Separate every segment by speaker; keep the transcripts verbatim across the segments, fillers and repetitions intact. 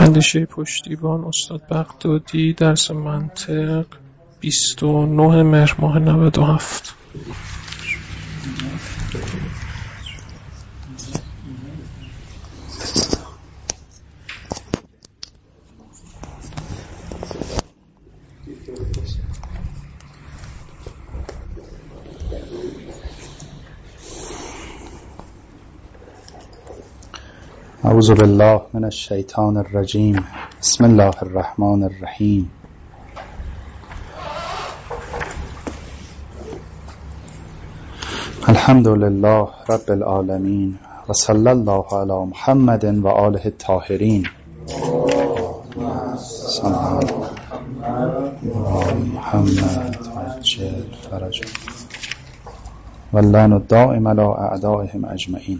Speaker 1: اندیشه پشتیبان استاد بغدادی، درس منطق، بیست و نه مهر ماه نود و هفت.
Speaker 2: اعوذ بالله من الشیطان الرجیم. بسم الله الرحمن الرحیم. الحمد لله رب العالمین و صلی الله علی محمد و آله الطاهرین. صلی الله علی محمد عجل فرجهم و اللعن الدائم علی اعدائهم اجمعین.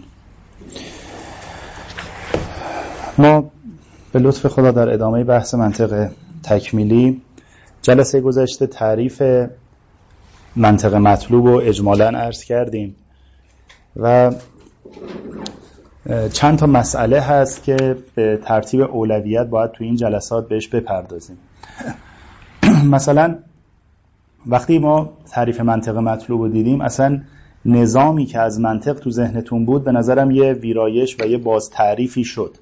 Speaker 2: ما به لطف خدا در ادامه بحث منطق تکمیلی جلسه گذشته تعریف منطق مطلوب رو اجمالاً عرض کردیم و چند تا مسئله هست که به ترتیب اولویت باید تو این جلسات بهش بپردازیم. مثلا وقتی ما تعریف منطق مطلوب رو دیدیم، اصلا نظامی که از منطق تو ذهنتون بود به نظرم یه ویرایش و یه باز تعریفی شد.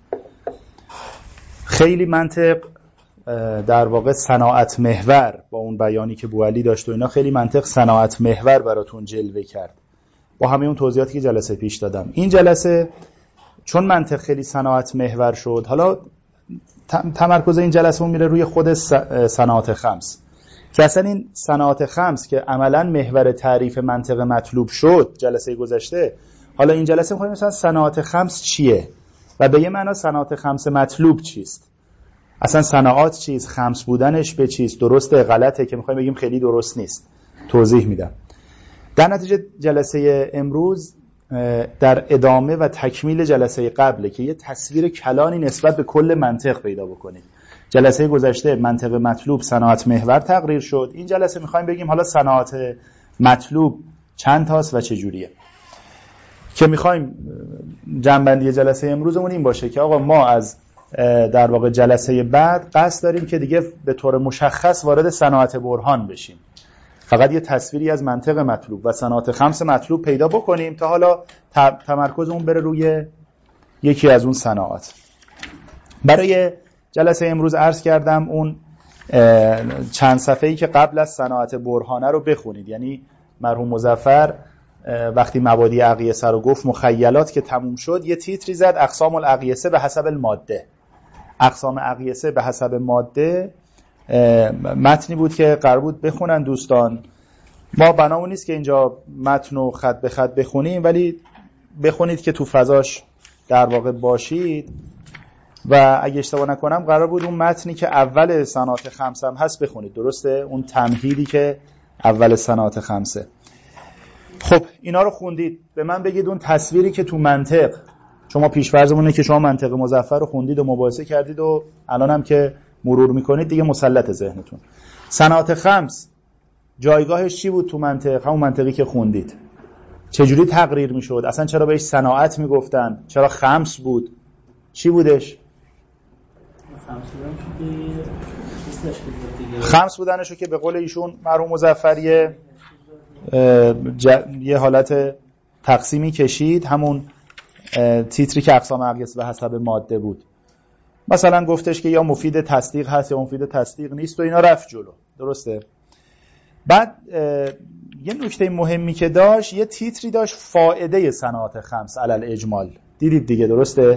Speaker 2: خیلی منطق در واقع صناعت محور، با اون بیانی که بوعلی داشت و اینا، خیلی منطق صناعت محور براتون جلوه کرد با همه اون توضیحاتی که جلسه پیش دادم. این جلسه چون منطق خیلی صناعت محور شد، حالا تمرکز این جلسه میره روی خود صناعت خمس، که اصلا این صناعت خمس که عملا محور تعریف منطق مطلوب شد جلسه گذشته، حالا این جلسه می‌خوایم مثلا صناعت خمس چیه و به یه معنا صناعت خمس مطلوب چیست، اصلا صناعات چیست، خمس بودنش به چیست، درسته غلطه، که میخوایم بگیم خیلی درست نیست، توضیح میدم. در نتیجه جلسه امروز در ادامه و تکمیل جلسه قبله که یه تصویر کلانی نسبت به کل منطق پیدا بکنید. جلسه گذشته منطق مطلوب صناعت محور تقریر شد، این جلسه میخوایم بگیم حالا صناعت مطلوب چند تاست و چه جوریه، که میخوایم جنبندی جلسه امروزمون این باشه که آقا ما از در واقع جلسه بعد قصد داریم که دیگه به طور مشخص وارد صناعت برهان بشیم، فقط یه تصویری از منطق مطلوب و صناعت خمس مطلوب پیدا بکنیم تا حالا تمرکزمون بره روی یکی از اون صناعات. برای جلسه امروز عرض کردم اون چند صفحه‌ای که قبل از صناعت برهانه رو بخونید، یعنی مرحوم مظفر وقتی مبادی اقیسه رو گفت، مخیلات که تموم شد، یه تیتری زد اقسام الاقیسه به حسب الماده. اقسام اقیسه به حسب ماده متنی بود که قرار بود بخونن دوستان. ما بنامون نیست که اینجا متن رو خط به خط بخونیم، ولی بخونید که تو فضاش در واقع باشید. و اگه اشتباه نکنم قرار بود اون متنی که اول صناعت خمسه هم هست بخونید، درسته؟ اون تمهیدی که اول صناعت خمسه. خب اینا رو خوندید، به من بگید اون تصویری که تو منطق، شما پیش‌فرضمونه که شما منطق مظفر رو خوندید و مباحثه کردید و الان هم که مرور میکنید دیگه مسلط ذهنتون، صناعت خمس جایگاهش چی بود تو منطق؟ همون منطقی که خوندید. چجوری تقریر میشد؟ اصلا چرا بهش صناعت میگفتن؟ چرا خمس بود؟ چی بودش؟ خمس بودنشو که به قول ایشون مرحوم مظفریه ج... یه حالت تقسیمی کشید، همون تیتری که اقسام اقیسه به حسب ماده بود. مثلا گفتش که یا مفید تصدیق هست یا مفید تصدیق نیست و اینا رفت جلو، درسته؟ بعد یه نکته مهمی که داشت، یه تیتری داشت فائده صناعت خمس علل اجمال، دیدید دیگه، درسته؟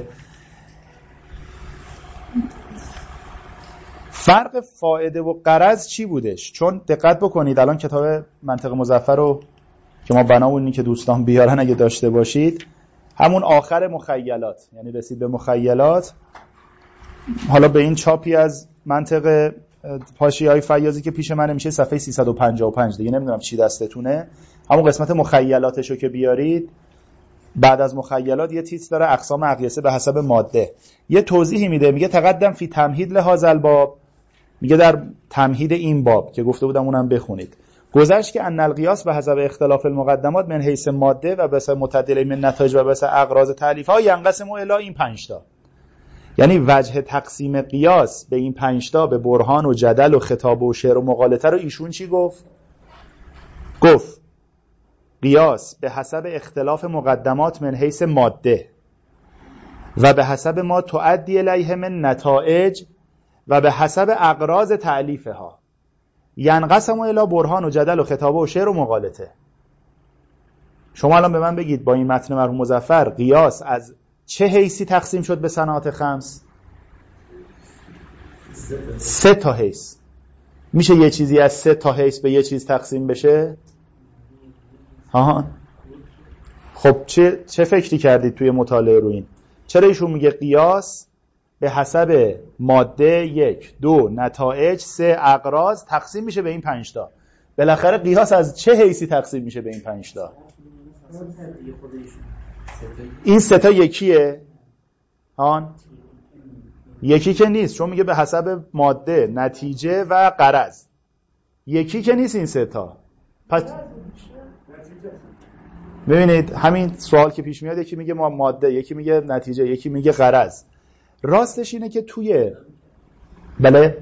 Speaker 2: فرق فائده و غرض چی بودش؟ چون دقت بکنید الان کتاب منطق مظفر رو که ما بنامونی که دوستان بیارن اگه داشته باشید، همون آخر مخیلات، یعنی رسید به مخیلات، حالا به این چاپی از منطق حاشیه‌های فیاضی که پیش منه میشه صفحه سیصد و پنجاه و پنج دیگه، نمیدونم چی دستتونه، همون قسمت مخیلاتشو که بیارید، بعد از مخیلات یه تیتر داره اقسام اقیسه به حسب ماده، یه توضیحی میده، میگه تقدم فی تمهید لهذا الباب، میگه در تمهید این باب که گفته بودم اونم بخونید، گذشت که ان القیاس به حسب اختلاف المقدمات من حیث ماده و بس متعدل من نتایج و بس اغراض تالیف ها ینقسم الی این پنج تا. یعنی وجه تقسیم قیاس به این پنج تا، به برهان و جدل و خطاب و شعر و مقالطه رو ایشون چی گفت؟ گفت قیاس به حسب اختلاف مقدمات من حیث ماده و به حسب ما تؤدی الیه من نتائج و به حسب اغراض تألیفها ینقسم الی برهان و جدل و خطاب و شعر و مقالطه. شما الان به من بگید با این متن مرحوم مظفر قیاس از چه حیثی تقسیم شد به صنایع خمس؟ سه تا حیث. میشه یه چیزی از سه تا حیث به یه چیز تقسیم بشه؟ ها. خب چه چه فکری کردید توی مطالعه رو این؟ چرا ایشون میگه قیاس به حسب ماده یک، دو، نتایج، سه، اغراض تقسیم میشه به این پنج تا؟ بالاخره قیاس از چه حیثی تقسیم میشه به این پنج تا؟ این سه تا یکیه؟ هان یکی که نیست، چون میگه به حسب ماده، نتیجه و غرض. یکی که نیست این سه تا. پس ببینید همین سوال که پیش میاد، یکی میگه ما ماده، یکی میگه نتیجه، یکی میگه غرض. راستش اینه که توی بله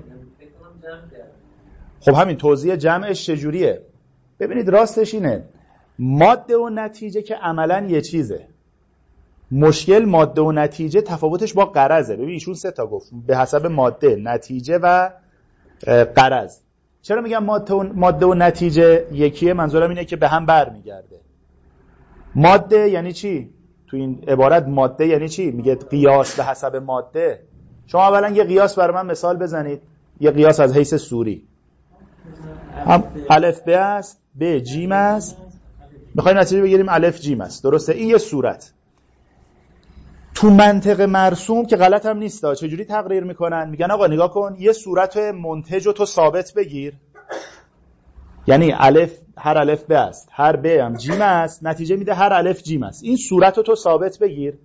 Speaker 2: خب همین توضیح جمعش چجوریه؟ ببینید راستش اینه ماده و نتیجه که عملاً یه چیزه. مشکل ماده و نتیجه تفاوتش با غرضه. ببین ایشون سه تا گفت به حسب ماده، نتیجه و غرض. چرا میگم ماده و ماده و نتیجه یکیه؟ منظورم اینه که به هم برمیگرده. ماده یعنی چی؟ تو این عبارت ماده یعنی چی؟ میگه قیاس به حسب ماده. شما اولا یه قیاس برای من مثال بزنید. یه قیاس از حیث سوری. هم الف ب است، ب جیم است. میخوایم نتیجه بگیریم الف جیم است. درسته؟ این یه صورت. تو منطق مرسوم که غلط هم نیست، چجوری تقریر میکنن؟ میگن آقا نگاه کن یه صورت منتج رو تو ثابت بگیر، یعنی الف هر الف ب است، هر ب هم جیم است، نتیجه میده هر الف جیم است. این صورت رو تو ثابت بگیر.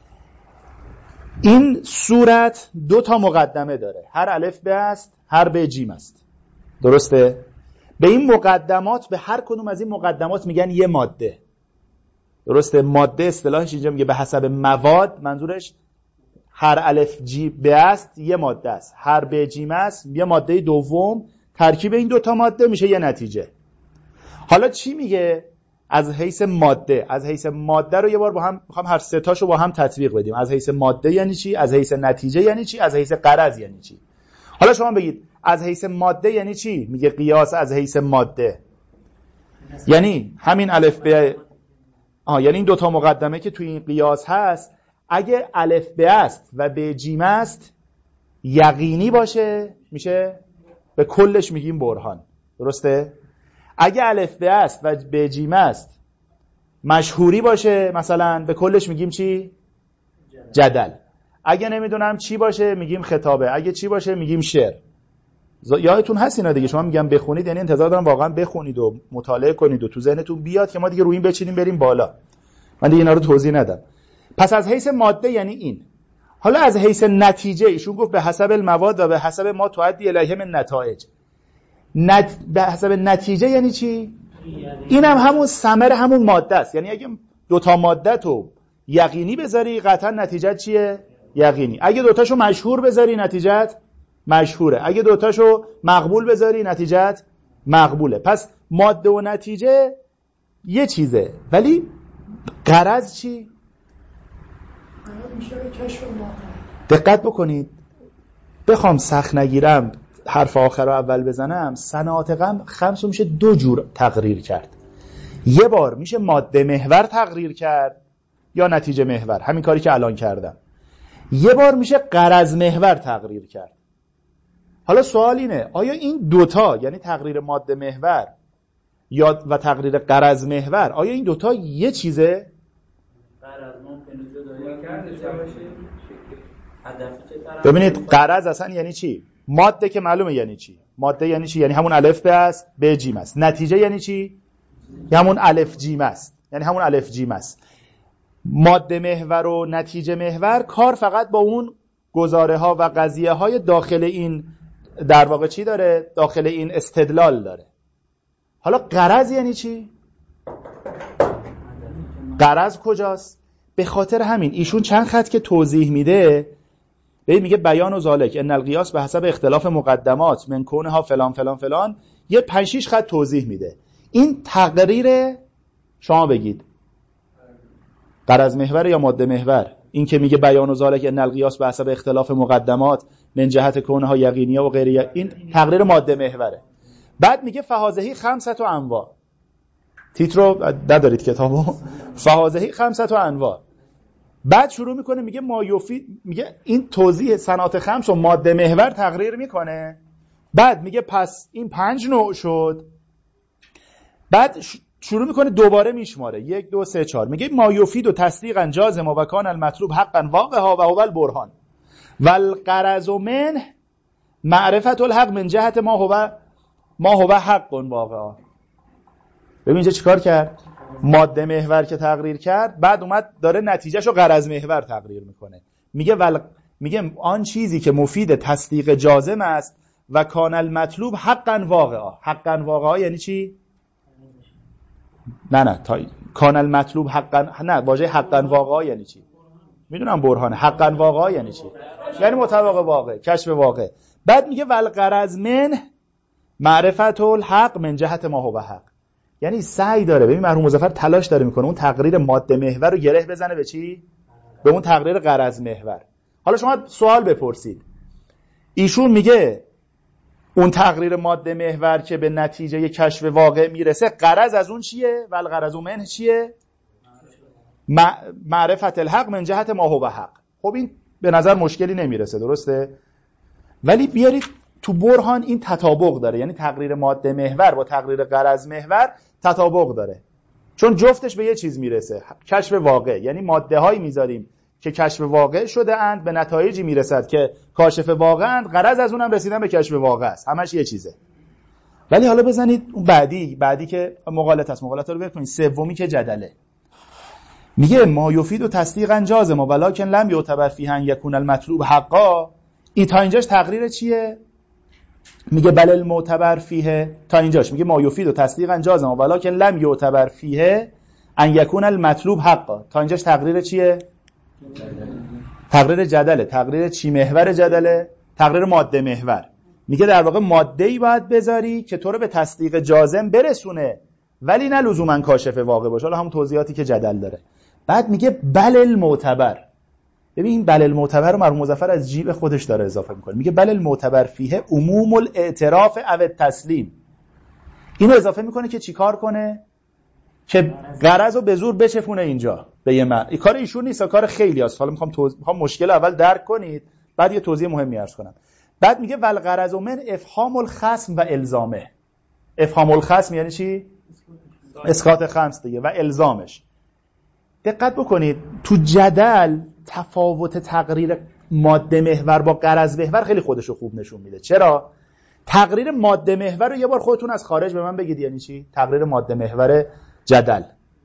Speaker 2: این صورت دو تا مقدمه داره، هر الف ب است، هر ب جیم است. درسته؟ به این مقدمات، به هر کدوم از این مقدمات میگن یه ماده. درسته؟ ماده اصطلاحش اینجا میگه به حسب مواد، منظورش هر الف جی ب است یه ماده است، هر ب جیم است یه ماده دوم، ترکیب این دوتا ماده میشه یه نتیجه. حالا چی میگه از حیث ماده؟ از حیث ماده رو یه بار با هم میخوام هر سه تاشو با هم تطبیق بدیم. از حیث ماده یعنی چی؟ از حیث نتیجه یعنی چی؟ از حیث غرض یعنی چی؟ حالا شما بگید از حیث ماده یعنی چی؟ میگه قیاس از حیث ماده یعنی همین الف ب، آه یعنی این دوتا مقدمه که توی این قیاس هست، اگه الف ب است و ب جیم است یقینی باشه میشه به کلش میگیم برهان. درسته؟ اگه الف ب است و ب جیم است مشهوری باشه مثلا به کلش میگیم چی؟ جدل. اگه نمیدونم چی باشه میگیم خطابه. اگه چی باشه میگیم شعر. یادتون هست اینا دیگه. شما میگم بخونید یعنی انتظار دارم واقعا بخونید و مطالعه کنید و تو ذهنتون بیاد که ما دیگه روی این بچینیم بریم بالا. من دیگه اینا رو توضیح ندم. پس از حیث ماده یعنی این. حالا از حیث نتیجه ایشون گفت به حسب المواد و به حسب ما تؤدی الیه من نتایج. نت... به حسب نتیجه یعنی چی؟ اینم هم همون ثمر همون ماده است. یعنی اگه دو تا ماده تو یقینی بذاری قطعا نتیجه چیه؟ یقینی. اگه دو تاشو مشهور بذاری نتیجت مشهوره. اگه دو تاشو مقبول بذاری نتیجت مقبوله. پس ماده و نتیجه یه چیزه، ولی غرض چی؟ دقت بکنید. بخوام سخت نگیرم حرف آخر رو اول بزنم، صنایع غم خمس رو میشه دو جور تقریر کرد. یه بار میشه ماده محور تقریر کرد یا نتیجه محور، همین کاری که الان کردم. یه بار میشه غرض محور تقریر کرد. حالا سوال اینه آیا این دوتا یعنی تقریر ماده محور یا و تقریر غرض محور، آیا این دوتا یه چیزه؟ ببینید غرض اصلا یعنی چی؟ ماده که معلومه یعنی چی. ماده یعنی چی؟ یعنی همون الف ب است، ب جیم است. نتیجه یعنی چی؟ یعنی همون الف جیم است. یعنی همون الف جیم است. ماده محور و نتیجه محور کار فقط با اون گزاره ها و قضیه های داخل این در واقع چی داره؟ داخل این استدلال داره. حالا غرض یعنی چی؟ غرض کجاست؟ به خاطر همین ایشون چند خط که توضیح میده، ببین میگه بیان و ذالک ان القیاس به حسب اختلاف مقدمات من کونها فلان فلان فلان، یه پنج شش خط توضیح میده. این تقریر شما بگید غرض محور یا ماده محور؟ این که میگه بیان و ذالک ان القیاس به حسب اختلاف مقدمات من جهت کونها یقینیه و غیره، این تقریر ماده محوره. بعد میگه فهازهی خمسة انواع، تیترو ندارید کتابو، فهازهی خمسة انواع. بعد شروع میکنه میگه ما یفید، میگه این توضیح صنعت خمس و ماده محور تقریر میکنه. بعد میگه پس این پنج نوع شد. بعد شروع میکنه دوباره میشماره یک دو سه چهار، میگه ما یفید و تصدیقا جازم و کان المطلوب حقا واقعا و هو البرهان والغرض منه معرفت الحق من جهت ما هو ما هو حق واقعا. ببین اینجا چیکار کرد؟ ماده محور که تقریر کرد، بعد اومد داره نتیجهشو غرض محور تقریر میکنه. میگه ول... میگه آن چیزی که مفید تصدیق جازم است و کان المطلوب حقا واقعا. حقا واقعا یعنی چی؟ نه نه تا کان المطلوب حقا، نه واژه حقا واقعا یعنی چی؟ میدونم برهانه. حقا واقعا یعنی چی؟ یعنی مطابق واقع، کشف واقع. بعد میگه والغرض من معرفت الحق من جهت ما هو حق، یعنی سعی داره، ببین مرحوم مظفر تلاش داره میکنه اون تقریر ماده محور رو گره بزنه به چی؟ به اون تقریر غرض محور. حالا شما سوال بپرسید، ایشون میگه اون تقریر ماده محور که به نتیجه کشف واقع میرسه، غرض از اون چیه؟ والغرض منه چیه؟ معرفت الحق من جهت ما هو حق. خب این به نظر مشکلی نمیرسه، درسته؟ ولی بیارید تو برهان این تطابق داره، یعنی تقریر ماده محور با تقریر غرض محور تطابق داره، چون جفتش به یه چیز میرسه، کشف واقع. یعنی ماده هایی میذاریم که کشف واقع شده اند، به نتایجی میرسد که کاشف واقع اند، غرض از اونم رسیدن به کشف واقع است، همش یه چیزه. ولی حالا بزنید اون بعدی بعدی که مغالطه است، مغالطه رو بکنید. سومی که جدله، میگه ما یفید و تصدیقا جازم ولکن لم یعتبر فیه ان یکون المطلوب حقا. این تا اینجاش تقریر چیه؟ میگه بل المعتبر فیه، تا اینجاش میگه ما یفید و تصدیقا جازم ولکن لم یعتبر فیه ان یکون المطلوب حقا. تا اینجاش تقریر چیه؟ تقریر جدله. تقریر چی محور جدله؟ تقریر ماده محور. میگه در واقع ماده‌ای باید بذاری که تو رو به تصدیق جازم برسونه، ولی نه لزوما کاشف واقع باشه. حالا همون توضیحاتی که جدل داره. بعد میگه بل المعتبر. ببین این بل المعتبر رو مرحوم مظفر از جیب خودش داره اضافه میکنه، میگه بل المعتبر فیه عموم الاعتراف او التسلیم. اینو اضافه میکنه که چیکار کنه؟ که غرض رو به زور بچفونه اینجا به یه معنی. این کار ایشون نیست، کار خیلی است. حالا میخوام توضیح میخوام مشکل اول درک کنید، بعد یه توضیح مهمی عرض کنم. بعد میگه والغرض من افهام الخصم و الزامه. افهام الخصم یعنی چی؟ اسقاط خمس دیگه، و الزامش. دقت بکنید تو جدل تفاوت تقریر ماده محور با غرض محور خیلی خودشو خوب نشون میده. چرا؟ تقریر ماده محور رو یه بار خودتون از خارج به من بگید یعنی چی؟ تقریر ماده محور جدل.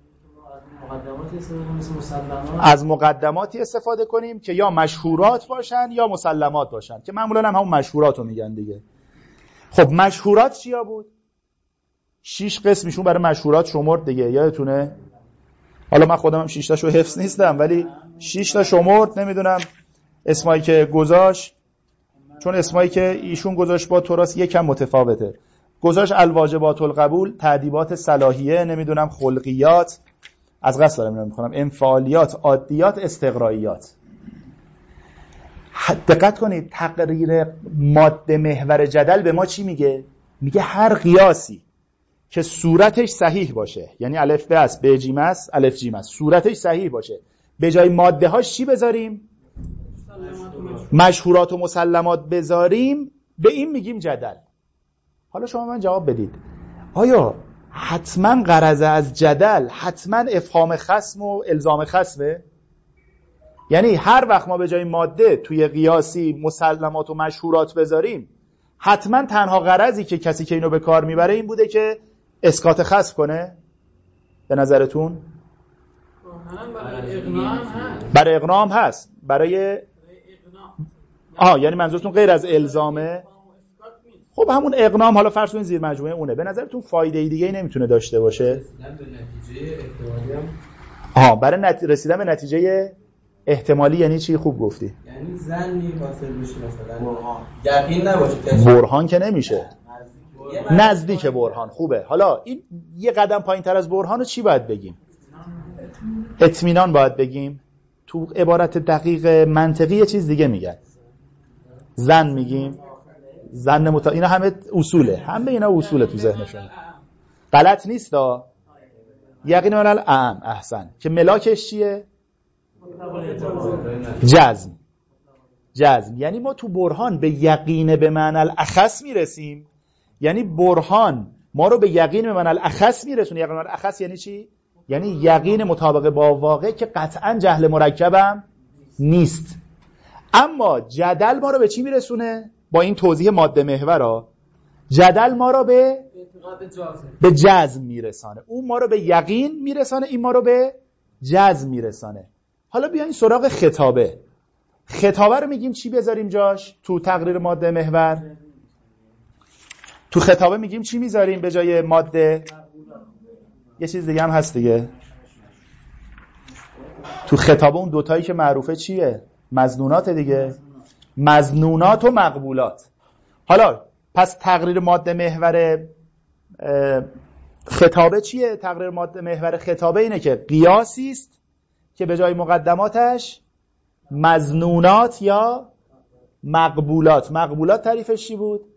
Speaker 2: از مقدماتی استفاده کنیم که یا مشهورات باشن یا مسلمات باشن، که معمولا هم همون مشهورات رو میگن دیگه. خب مشهورات چیا بود؟ شیش قسمیشون برای مشهورات شمرد دیگه، یادتونه؟ حالا من خودم هم شش تاشو حفظ نیستم، ولی شش تا شمرد. نمیدونم اسمایی که گذاشت، چون اسمایی که ایشون گذاشت با تراث یکم متفاوته. گذاشت الواجبات القبول، تأدیبات صلاحیه، نمیدونم خلقیات، از قصد دارم اینو میخونم، انفعالیات، عادیات، استقرائیات. دقت کنید تقریر ماده محور جدل به ما چی میگه؟ میگه هر قیاسی که صورتش صحیح باشه، یعنی الف ب است، ب جیم است، الف جیم است، صورتش صحیح باشه، به جای ماده هاش چی بذاریم؟ مشهورات و مسلمات بذاریم، به این میگیم جدل. حالا شما من جواب بدید، آیا حتما غرض از جدل حتما افهام خصم و الزام خصمه؟ یعنی هر وقت ما به جای ماده توی قیاسی مسلمات و مشهورات بذاریم، حتما تنها غرضی که کسی که اینو به کار میبره این بوده که اسقاط خصم کنه؟ به نظرتون؟ برای اقناع هم هست. برای آها یعنی منظورتون غیر از الزامه؟ خب همون اقناع، حالا فرض کنید زیر مجموعه اونه. به نظرتون فایده دیگه ای نمیتونه داشته باشه؟ آها برای نت... رسیدن به نتیجه احتمالی یعنی چی؟ خوب گفتی.
Speaker 3: یعنی ظنی حاصل بشه، مثلا یقین نباشه.
Speaker 2: برهان که نمیشه. نزدیک برهان. خوبه. حالا این یه قدم پایین تر از برهان رو چی باید بگیم؟ اطمینان باید بگیم. تو عبارت دقیق منطقی یه چیز دیگه میگن. ظن میگیم. ظن مت... اینا همه اصوله. همه اینا اصوله تو ذهنشون. غلط نیست ها. یقین من الاعم. احسن. که ملاکش چیه؟ جزم. جزم. یعنی ما تو برهان به یقین به معنی الاخص میرسیم. یعنی برهان ما رو به یقین به معنی الاخص میرسونه. یقین به معنی الاخص یعنی چی؟ یعنی یقین مطابق با واقع که قطعا جهل مرکبم نیست. اما جدل ما رو به چی میرسونه؟ با این توضیح ماده محورا جدل ما رو به به جزم میرسانه. اون ما رو به یقین میرسانه، این ما رو به جزم میرسانه. حالا بیاین سراغ خطابه. خطابه رو میگیم چی بذاریم جاش تو تقریر ماده محور؟ تو خطابه میگیم چی میذاریم به جای ماده؟ یه چیز دیگه هم هست دیگه. تو خطابه اون دوتایی که معروفه چیه؟ مظنونات دیگه. مظنونات و مقبولات. حالا پس تقریر ماده محور خطابه چیه؟ تقریر ماده محور خطابه اینه که قیاسی است که به جای مقدماتش مظنونات یا مقبولات. مقبولات تعریفش چی بود؟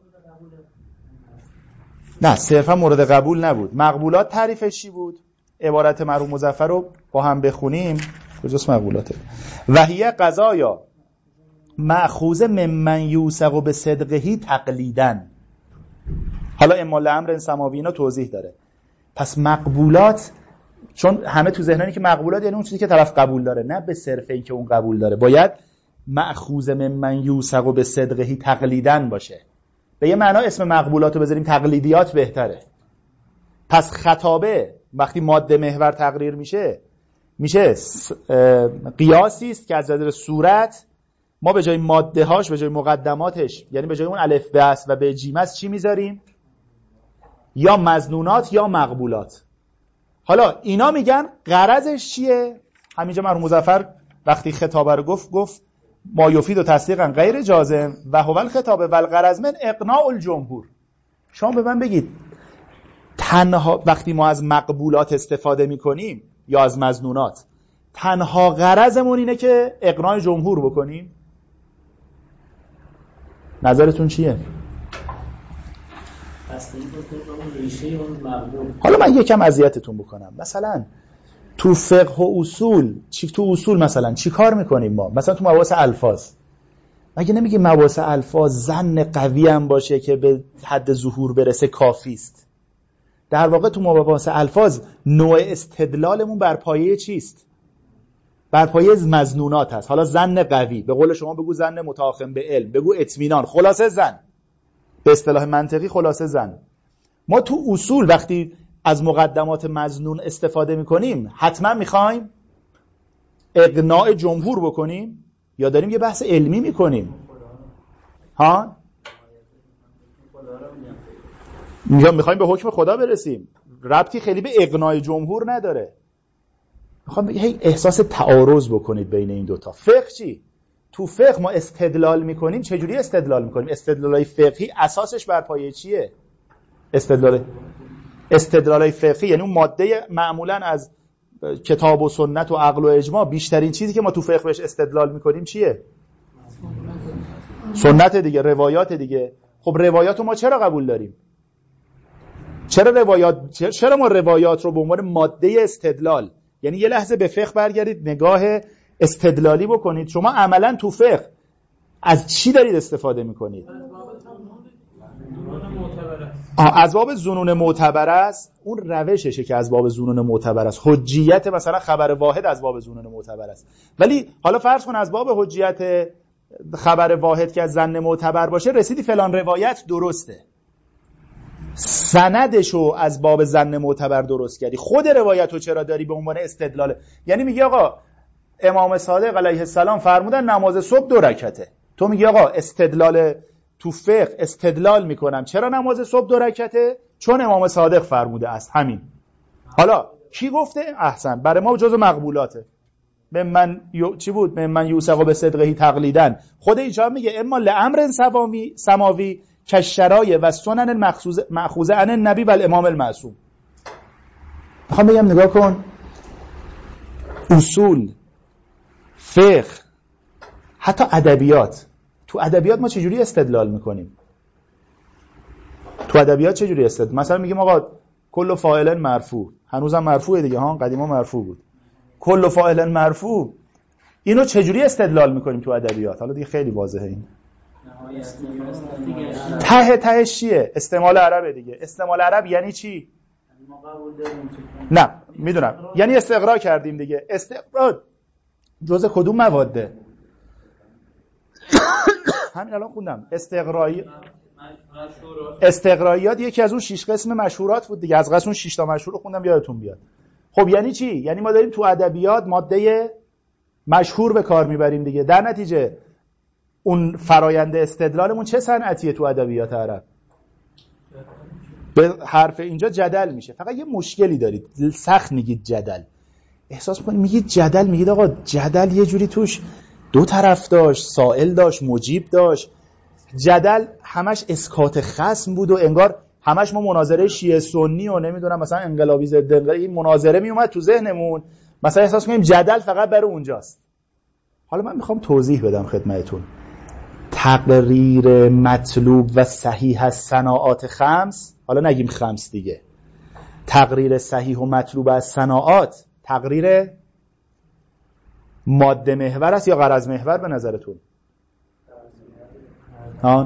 Speaker 2: نه صرفا مورد قبول نبود. مقبولات تعریفش چی بود؟ عبارت مرحوم مظفر رو با هم بخونیم. کجاست مقبولاته؟ وحیه قضایا مأخوذ ممن یوثق به صدقه تقلیدن. حالا اما لامر سماوی اینا توضیح داره. پس مقبولات، چون همه تو ذهنانی که مقبولات یعنی اون چیزی که طرف قبول داره، نه به صرف این که اون قبول داره. باید مأخوذ ممن یوثق به صدقه تقلیدن باشه. به یه معنا اسم مقبولات رو بذاریم تقلیدیات بهتره. پس خطابه وقتی ماده محور تقریر میشه میشه قیاسی است که از نظر صورت ما به جای ماده هاش، به جای مقدماتش، یعنی به جای اون الف به است و به جیم است چی میذاریم؟ یا مظنونات یا مقبولات. حالا اینا میگن غرضش چیه؟ همینجا مرحوم مظفر وقتی خطابه رو گفت گفت ما یفید و تصدیقا غیر جازم و هو الخطابه و الغرض من اقناع الجمهور. شما به من بگید تنها وقتی ما از مقبولات استفاده میکنیم یا از مظنونات تنها غرضمون اینه که اقناع جمهور بکنیم؟ نظرتون چیه؟ حالا من یکم اذیتتون بکنم. مثلا تو فقه و اصول چی تو اصول مثلا چی کار میکنیم ما؟ مثلا تو مباحث الفاظ مگه نمیگیم مباحث الفاظ ظن قوی هم باشه که به حد ظهور برسه کافی است؟ در واقع تو مباحث الفاظ نوع استدلالمون بر پایه چیست؟ بر پایه مظنونات هست. حالا ظن قوی، به قول شما بگو ظن متعاقب به علم، بگو اطمینان، خلاصه ظن. به اصطلاح منطقی خلاصه ظن. ما تو اصول وقتی از مقدمات مظنون استفاده میکنیم حتما میخوایم اقناع جمهور بکنیم یا داریم یه بحث علمی میکنیم؟ ها؟ یا میخوایم به حکم خدا برسیم؟ ربطی خیلی به اقناع جمهور نداره. میخوام هی احساس تعارض بکنید بین این دوتا. فقه چی؟ تو فقه ما استدلال میکنیم. چجوری استدلال میکنیم؟ استدلالای فقهی اساسش بر پایه چیه؟ استدلال استدلالای فقهی یعنی اون ماده معمولا از کتاب و سنت و عقل و اجماع. بیشترین چیزی که ما تو فقه بهش استدلال میکنیم چیه؟ سنت دیگه، روایات دیگه. خب روایات رو ما چرا قبول داریم؟ چرا روایات چرا ما روایات رو به عنوان ماده استدلال، یعنی یه لحظه به فقه برگردید نگاه استدلالی بکنید. شما عملا تو فقه از چی دارید استفاده میکنید؟ از باب ظنون معتبر است. اون روششه که از باب ظنون معتبر است. حجیت مثلا خبر واحد از باب ظنون معتبر است. ولی حالا فرض کن از باب حجیت خبر واحد که از ظن معتبر باشه رسیدی فلان روایت درسته، سندشو از باب ظن معتبر درست کردی، خود روایتو چرا داری به عنوان استدلال؟ یعنی میگی آقا امام صادق علیه السلام فرمودن نماز صبح دو رکعته، تو میگی آقا استدلال تو فقه استدلال میکنم چرا نماز صبح دو رکعته؟ چون امام صادق فرموده است. همین. حالا کی گفته؟ احسن، برای ما جزء مقبولاته. من یو... چی بود؟ من یوسق به صدقه تقلیدن. خود اینجا میگه اما لامر سماوی سماوی کشرای و سنن المخصوص ماخوذه عن النبی و الامام المعصوم. میخوام بگم نگاه کن، اصول، فقه، حتی ادبیات. تو ادبیات ما چجوری استدلال میکنیم؟ تو ادبیات چجوری استدلال؟ مثلا میگیم آقا کل فاعل مرفوع، هنوزم مرفوعه دیگه ها، قدیما مرفوع بود. کل فاعل مرفوع، اینو چجوری استدلال میکنیم تو ادبیات؟ حالا دیگه خیلی واضحه این. ته تهش چیه؟ استعمال عربه دیگه. استعمال عرب یعنی چی؟ نه میدونم، یعنی استقرا کردیم دیگه. استقرا جزء کدوم مواده؟ همین الان خوندم استقرایی. استقراییات یکی از اون شش قسم مشهورات بود دیگه. از قسم اون شش تا مشهور رو خوندم یادتون بیاد. خب یعنی چی؟ یعنی ما داریم تو ادبیات ماده مشهور به کار میبریم دیگه. در نتیجه اون فرایند استدلالمون چه صنعتیه تو ادبیات عرب؟ به حرف اینجا جدل میشه. فقط یه مشکلی دارید، سخت میگید جدل. احساس میکنید میگید جدل، میگید آقا جدل یه جوری توش دو طرف داشت، سائل داشت، مجیب داشت. جدل همش اسکات خصم بود و انگار همش ما مناظره شیعه سنی و نمیدونم مثلا انقلابی ضد انقلابی، این مناظره میومد تو ذهنمون، مثلا احساس کنیم جدل فقط برای اونجاست. حالا من میخوام توضیح بدم خدمتتون. تقریر مطلوب و صحیح از صناعات خمس، حالا نگیم خمس دیگه، تقریر صحیح و مطلوب از صناعات تقریر ماده محور است یا غرض محور به نظرتون؟ ها؟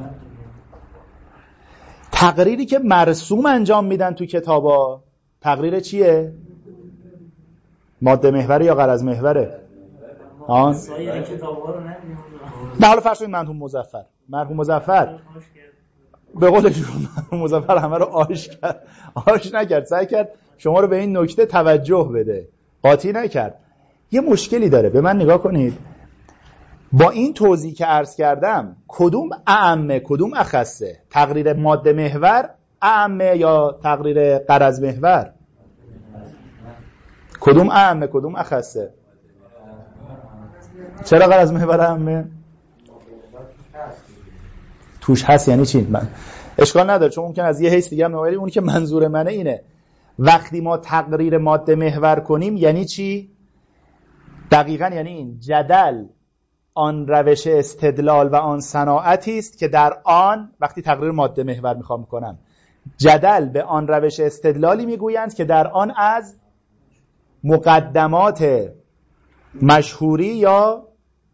Speaker 2: تقریری که مرسوم انجام میدن تو کتابا تقریر چیه؟ ماده محوره یا غرض محوره؟ ها؟ نه حالا فرض کنید مرحوم مظفر مرحوم مظفر به قولشون مرحوم مظفر همه رو آش کرد، آش نکرد، سعی کرد شما رو به این نکته توجه بده، قاطی نکرد. یه مشکلی داره، به من نگاه کنید. با این توضیح که عرض کردم کدوم اعمه کدوم اخصه؟ تقریر ماده محور اعمه یا تقریر غرض محور؟ کدوم اعمه کدوم اخصه؟ چرا غرض محور اعمه؟ توش هست یعنی چی؟ من اشکال نداره، چون ممکن از یه حیث دیگه هم ولی اونی که منظور منه اینه. وقتی ما تقریر ماده محور کنیم یعنی چی؟ دقیقاً یعنی این جدل آن روش استدلال و آن صناعتی است که در آن، وقتی تقریر ماده محور میخوام میکنم، جدل به آن روش استدلالی میگویند که در آن از مقدمات مشهوری یا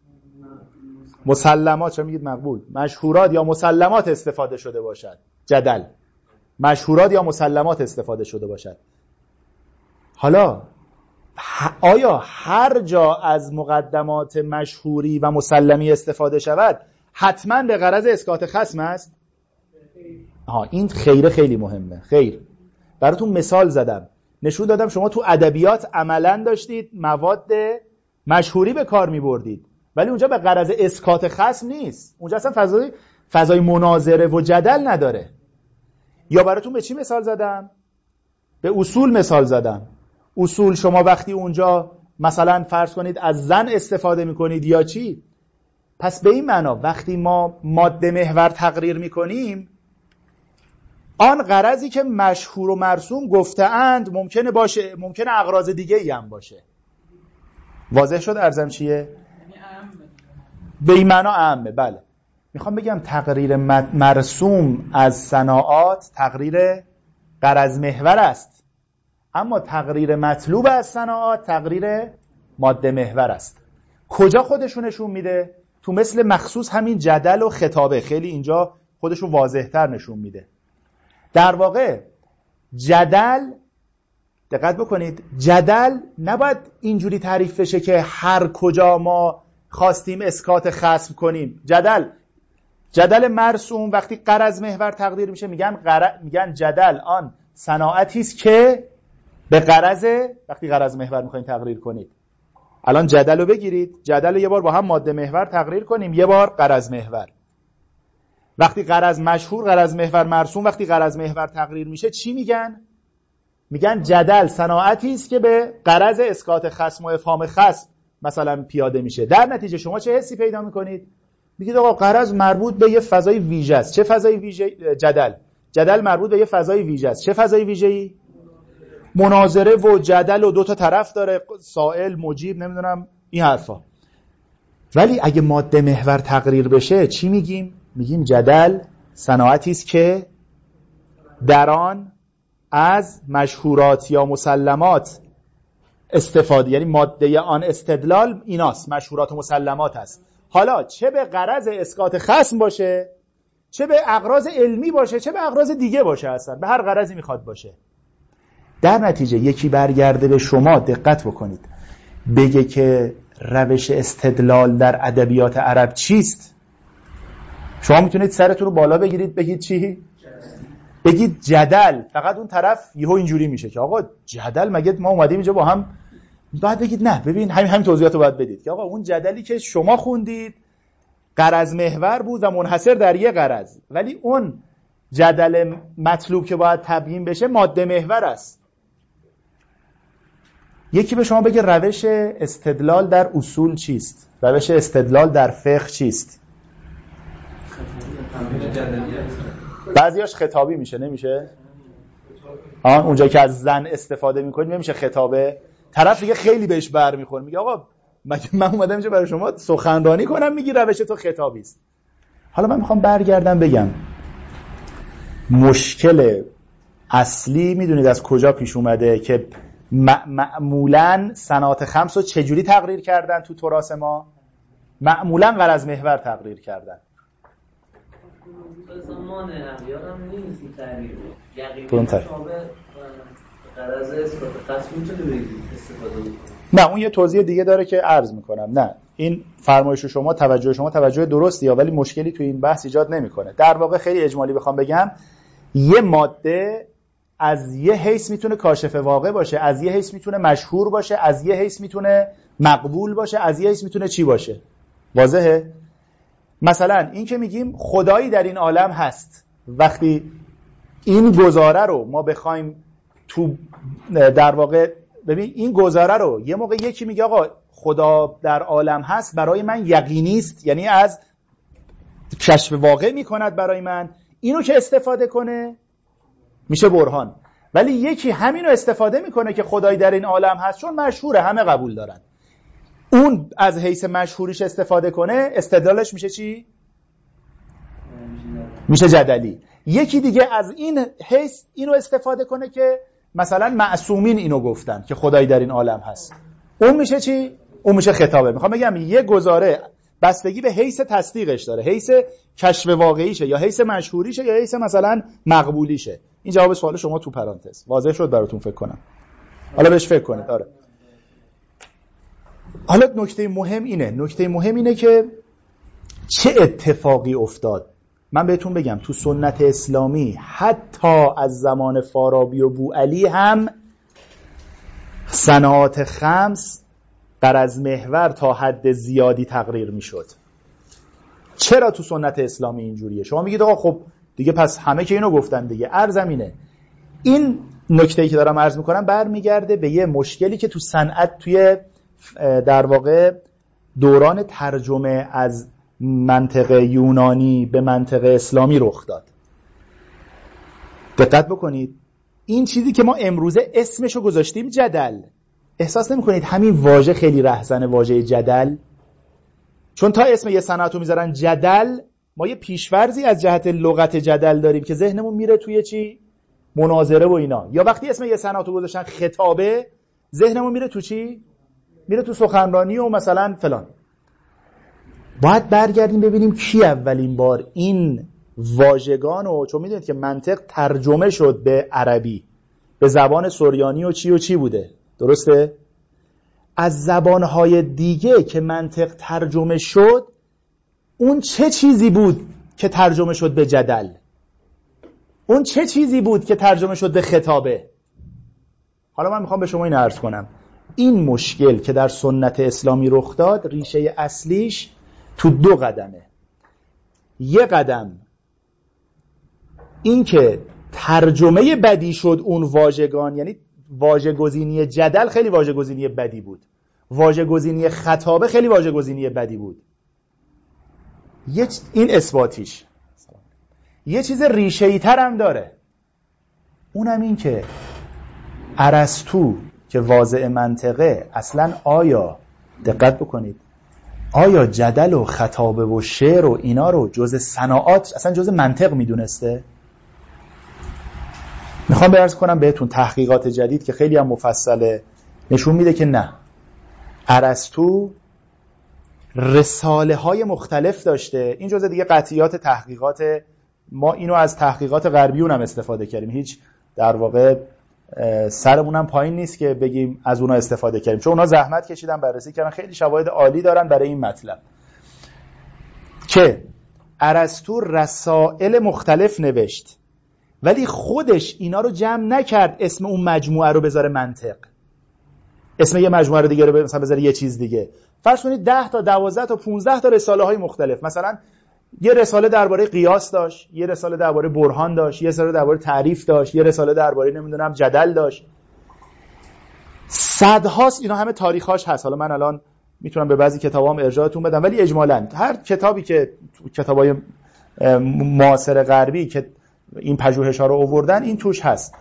Speaker 2: مسلمات، چرا میگید مقبول؟ مشهورات یا مسلمات استفاده شده باشد. جدل مشهورات یا مسلمات استفاده شده باشد. حالا آیا هر جا از مقدمات مشهوری و مسلمی استفاده شود حتما به غرض اسکات خصم است؟ ها، این خیره خیلی مهمه. خیر، براتون مثال زدم، نشون دادم شما تو ادبیات عملاً داشتید مواد مشهوری به کار می‌بردید، ولی اونجا به غرض اسکات خصم نیست، اونجا اصلا فضای فضای مناظره و جدل نداره. یا براتون به چی مثال زدم؟ به اصول مثال زدم. اصول شما وقتی اونجا مثلا فرض کنید از زن استفاده میکنید یا چی، پس به این معنا وقتی ما ماده محور تقریر میکنیم آن غرضی که مشهور و مرسوم گفته‌اند ممکنه باشه، ممکنه اغراض دیگه ای هم باشه. واضح شد عرضم چیه؟ به این معنا عامه. بله، میخوام بگم تقریر مرسوم از صناعات تقریر غرض محور است، اما تقریر مطلوب از صناعات تقریر ماده محور است. کجا خودشو نشون میده؟ تو مثل مخصوص همین جدل و خطابه، خیلی اینجا خودشو واضح‌تر نشون میده. در واقع جدل، دقت بکنید، جدل نباید اینجوری تعریف بشه که هر کجا ما خواستیم اسکات خصم کنیم. جدل جدل مرسوم وقتی غرض محور تقدیر میشه میگن غرض، میگن جدل آن صناعتی است که به غرض، وقتی غرض محور میخواین تقریر کنید. الان جدل رو بگیرید، جدل رو یه بار با هم ماده محور تقریر کنیم، یه بار غرض محور. وقتی غرض مشهور، غرض محور مرسوم، وقتی غرض محور تقریر میشه چی میگن؟ میگن جدل صناعتی است که به غرض اسکات خصم و افهام خصم مثلا پیاده میشه. در نتیجه شما چه حسی پیدا میکنید؟ میگید آقا غرض مربوط به یه فضای ویژه است. چه فضای ویژه؟ جدل. جدل مربوط به یه فضای ویژه است. چه فضای ویژه‌ای؟ مناظره و جدل و دو تا طرف داره، سائل، مجیب، نمیدونم این حرفا. ولی اگه ماده محور تقریر بشه چی میگیم؟ میگیم جدل صناعتی است که در آن از مشهورات یا مسلمات استفاده، یعنی ماده آن استدلال ایناست، مشهورات و مسلمات است. حالا چه به غرض اسقاط خصم باشه، چه به اغراض علمی باشه، چه به اغراض دیگه باشه، اصلا به هر غرضی میخواد باشه. در نتیجه یکی برگرده به شما، دقت بکنید، بگه که روش استدلال در ادبیات عرب چیست، شما میتونید سرتون رو بالا بگیرید بگید چی؟ بگید جدل. فقط اون طرف یهو اینجوری میشه که آقا جدل مگه ما اومدیم اینجا با هم؟ باید بگید نه، ببین همین همین توضیحاتو باید بدید که آقا اون جدلی که شما خوندید غرض محور بود و منحصر در یه غرض، ولی اون جدل مطلوب که باید تبیین بشه ماده محور است. یکی به شما بگه روش استدلال در اصول چیست، روش استدلال در فقه چیست. بعضیاش خطابی میشه، نمیشه؟ آن اونجا که از زن استفاده میکنی نمیشه خطابه، طرف دیگه خیلی بهش بر میخوره، میگه آقا من اومدم اینجا برای شما سخنرانی کنم، میگی روش تو خطابی است. حالا من میخوام برگردم بگم مشکل اصلی میدونید از کجا پیش اومده که معمولاً صناعت خمس رو چجوری تقریر کردن تو تراث ما؟ معمولاً غرض محور تقریر کردن.
Speaker 4: زمان اغیارم نیست این تعبیر
Speaker 2: یقینا
Speaker 4: غرض اثبات قصد میتونه بگید استفاده کنید.
Speaker 2: نه اون یه توضیح دیگه داره که عرض میکنم. نه این فرمایش شما، توجه شما توجه درستیه، ولی مشکلی تو این بحث ایجاد نمیکنه. در واقع خیلی اجمالی بخوام بگم، یه ماده از یه حیث میتونه کاشف واقع باشه، از یه حیث میتونه مشهور باشه، از یه حیث میتونه مقبول باشه، از یه حیث میتونه چی باشه. واضحه؟ مثلا این که میگیم خدایی در این عالم هست، وقتی این گزاره رو ما بخوایم تو در واقع ببین این گزاره رو یه موقع یکی میگه آقا خدا در عالم هست برای من یقینی است، یعنی از کشف واقع میکند برای من، اینو که استفاده کنه میشه برهان. ولی یکی همینو استفاده میکنه که خدایی در این عالم هست چون مشهوره، همه قبول دارن، اون از حیث مشهوریش استفاده کنه، استدلالش میشه چی؟ میشه جدلی. یکی دیگه از این حیث اینو استفاده کنه که مثلا معصومین اینو گفتن که خدایی در این عالم هست، اون میشه چی؟ اون میشه خطابه. میخوام بگم یه گزاره بستگی به حیث تصدیقش داره، حیث کشف واقعیشه یا حیث مشهوریشه یا حیث مثلا مقبولیشه. این جواب سوال شما تو پرانتز واضح شد براتون فکر کنم. حالا بهش فکر کنید. آره. حالا نکته مهم اینه، نکته مهم اینه که چه اتفاقی افتاد. من بهتون بگم تو سنت اسلامی حتی از زمان فارابی و بوعلی هم صناعت خمس غرض محور تا حد زیادی تقریر میشد. چرا تو سنت اسلامی اینجوریه؟ شما میگید آقا خب دیگه پس همه که اینو گفتن دیگه. عرضم اینه، این نکته‌ای که دارم عرض میکنم برمیگرده به یه مشکلی که تو صنعت توی در واقع دوران ترجمه از منطق یونانی به منطق اسلامی رخ داد. دقت بکنید، این چیزی که ما امروزه اسمشو گذاشتیم جدل، احساس نمی‌کنید همین واژه خیلی رهزن واژه جدل؟ چون تا اسم یه صنعتو میذارن جدل، ما یه پیش‌فرضی از جهت لغت جدل داریم که ذهنمون میره توی چی؟ مناظره و اینا. یا وقتی اسم یه صنعتو گذاشتن خطابه، ذهنمون میره تو چی؟ میره تو سخنرانی و مثلا فلان. باید برگردیم ببینیم کی اولین بار این واژگانو، چون میدونید که منطق ترجمه شد به عربی، به زبان سریانی و چی و چی بوده، درسته؟ از زبانهای دیگه که منطق ترجمه شد، اون چه چیزی بود که ترجمه شد به جدل؟ اون چه چیزی بود که ترجمه شد به خطابه؟ حالا من میخوام به شما این عرض کنم، این مشکل که در سنت اسلامی رخ داد ریشه اصلیش تو دو قدمه. یه قدم این که ترجمه بدی شد اون واژگان، یعنی واژه‌گزینی جدل خیلی واژه‌گزینی بدی بود. واژه‌گزینی خطابه خیلی واژه‌گزینی بدی بود. یه این اثباتیش. یه چیز ریشه‌ای تر هم داره، اونم این که ارسطو که واضع منطقه اصلا آیا دقت بکنید آیا جدل و خطابه و شعر و اینا رو جز صناعات اصلا جز منطق میدونسته؟ میخوام بررس کنم بهتون تحقیقات جدید که خیلی هم مفصله نشون میده که نه، ارسطو رساله های مختلف داشته. این جزء دیگه قطعیات تحقیقات ما، اینو از تحقیقات غربیون هم استفاده کردیم، هیچ در واقع سرمون هم پایین نیست که بگیم از اونا استفاده کردیم، چون اونا زحمت کشیدن بررسی کردن، خیلی شواهد عالی دارن برای این مطلب که ارسطو رسائل مختلف نوشت ولی خودش اینا رو جمع نکرد اسم اون مجموعه رو بذاره منطق، اسم یه مجموعه رو دیگه رو مثلا بذاره یه چیز دیگه. فرض کنید ده تا دوازده تا پانزده تا رساله های مختلف، مثلا یه رساله درباره قیاس داشت، یه رساله درباره برهان داشت، یه رساله درباره تعریف داشت، یه رساله درباره نمیدونم جدل داشت، صدهاست. اینا همه تاریخاش هست. حالا من الان میتونم به بعضی کتابام ارجاعتون بدم، ولی اجمالاً هر کتابی که کتابای معاصر غربی که این پژوهش‌ها رو آوردن این توش هست.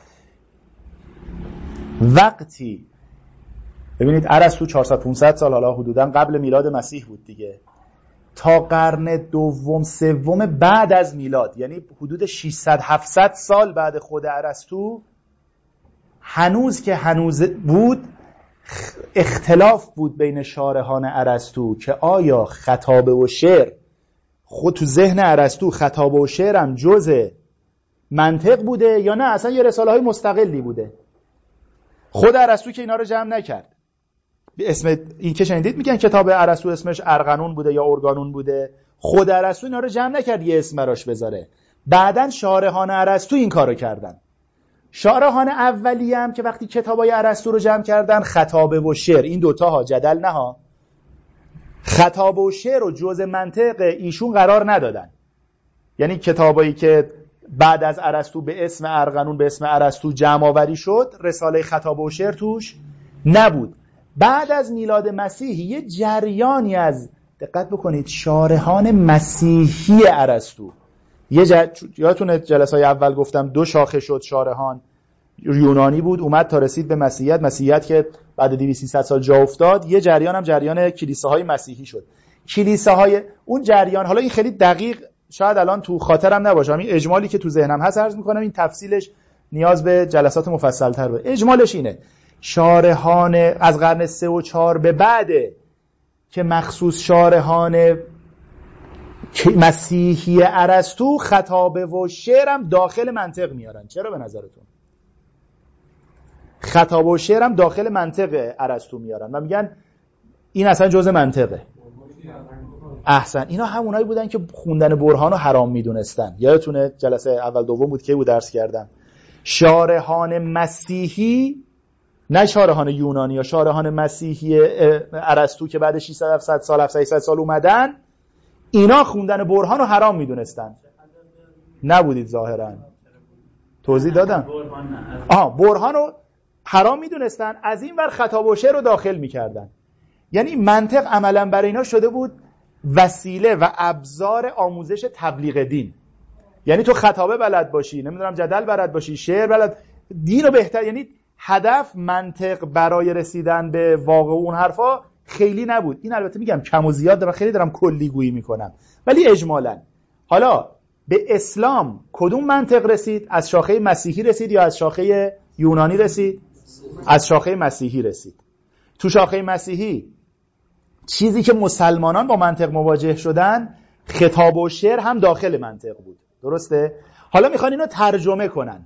Speaker 2: وقتی ببینید ارسطو چهارصد پانصد سال حالا حدوداً قبل میلاد مسیح بود دیگه، تا قرن دوم سوم بعد از میلاد، یعنی حدود ششصد هفتصد سال بعد خود ارسطو، هنوز که هنوز بود اختلاف بود بین شارحان ارسطو که آیا خطابه و شعر، خود تو ذهن ارسطو خطابه و شعر هم جزء منطق بوده یا نه اصلا یه رساله های مستقلی بوده. خود ارسطو که اینا رو جمع نکرد. اسم این که شنیدید میگن کتاب ارسطو اسمش ارغنون بوده یا ارگانون بوده، خود ارسطو اینا رو جمع نکرد یه اسم براش بذاره. بعدن شارحان ارسطو این کارو کردن. شارحان اولیه هم که وقتی کتابای ارسطو رو جمع کردن، خطابه و شعر، این دوتا ها جدل نه ها، خطابه و شعر رو جزء منطق ایشون قرار ندادن. یعنی کتابایی که بعد از ارسطو به اسم ارغنون به اسم ارسطو جمع آوری شد، رساله خطابه و شعر توش نبود. بعد از میلاد مسیح یه جریانی از، دقت بکنید، شارحان مسیحی ارسطو، یه جر... یادتونه جلسه‌های اول گفتم دو شاخه شد شارحان، یونانی بود اومد تا رسید به مسیحیت، مسیحیت که بعد دویست سیصد سال جا افتاد، یه جریان هم جریان کلیساهای مسیحی شد. کلیساهای اون جریان، حالا این خیلی دقیق شاید الان تو خاطرم نباشه، همین اجمالی که تو ذهنم هست عرض می‌کنم، این تفصیلش نیاز به جلسات مفصل‌تر داره. اجمالش اینه: شارحان از قرن سه و چهار به بعده که مخصوص شارحان مسیحی ارسطو خطابه و شعرم داخل منطق میارن. چرا به نظرتون؟ خطابه و شعرم داخل منطق ارسطو میارن و میگن این اصلا جزء منطقه. احسن، اینا همونایی بودن که خوندن برهان رو حرام میدونستن. یادتونه جلسه اول دوم بود که بود درس کردم. شارحان مسیحی، نه شارحان یونانی یا شارحان مسیحی ارسطو که بعد ششصد هفتصد سال هفتصد سال اومدن، اینا خوندن برهان رو حرام میدونستن. نبودید ظاهرا، توضیح دادم. آها، برهان رو حرام میدونستن، از این ور خطابه و شعر رو داخل میکردن. یعنی منطق عملا برای اینا شده بود وسیله و ابزار آموزش تبلیغ دین. یعنی تو خطابه بلد باشی، نمیدونم جدل بلد باشی، شعر بلد، دین رو بهتر، یعنی هدف منطق برای رسیدن به واقع اون حرفا خیلی نبود. این البته میگم کم و زیاد دارم، خیلی دارم کلی گویی میکنم، ولی اجمالاً حالا به اسلام کدوم منطق رسید؟ از شاخه مسیحی رسید یا از شاخه یونانی رسید؟ از شاخه مسیحی رسید. تو شاخه مسیحی چیزی که مسلمانان با منطق مواجه شدن، خطاب و شعر هم داخل منطق بود. درسته؟ حالا میخوان اینو ترجمه کنن.